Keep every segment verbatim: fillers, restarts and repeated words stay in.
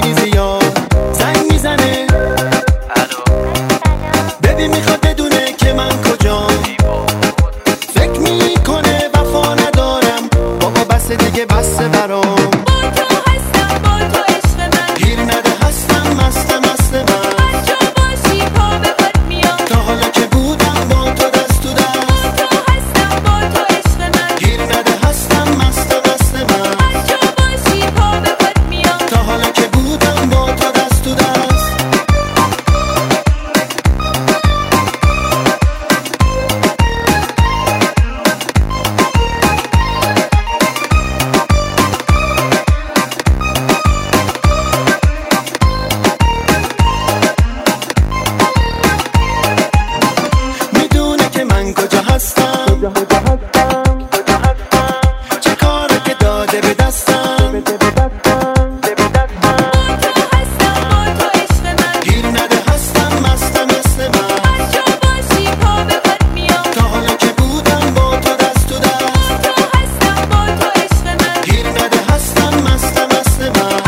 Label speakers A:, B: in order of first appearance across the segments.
A: خیلی زیاد زنگ میزنه. ببین میخواد بدونه که من کجام، فکر میکنه وفا ندارم. بابا بس دیگه بس برام، گیر نده هستم مست مست من. تا حالا که بودم با تو دست تو دست، گیر نده هستم مست مست من. تا حالا که بودم با تو دست تو دست. کجا هستم، چه کاره که داده به دستم. گیر نده هستم مست مست من. تا حالا که بودم با تو دست تو دست، گیر نده هستم مست مست من.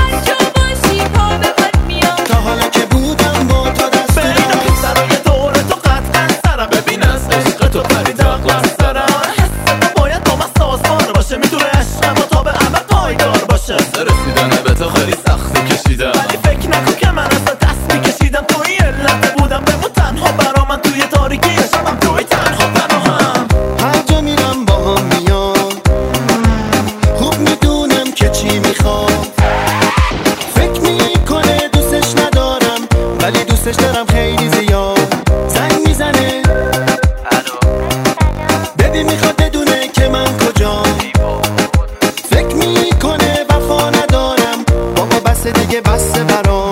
A: تا حالا که بودم با تو دست تو دست.
B: سرای دور تو قطعا سرم، ببین از عشق تو پرید اقلس دارم. حس باید با من سازمان باشه، میتونه عشقم و تا به عمل پایدار باشه. رسیدن به تو خیلی سختی کشیدم، ولی فکر نکن که من از دست میکشیدم. توی علت بودم بمون تنها برا من، توی تاریکی شبم توی تنها پناهم.
A: هر جا میرم با هم میام، خوب میدونم که چی میخوام. فکر میکنه دوستش ندارم، ولی دوستش دارم خیلی زیاد. زنگ میزنه، ببین میخواد بدونه که من کجام، فکر میکنه وفا ندارم. بابا بس دیگه بس برام.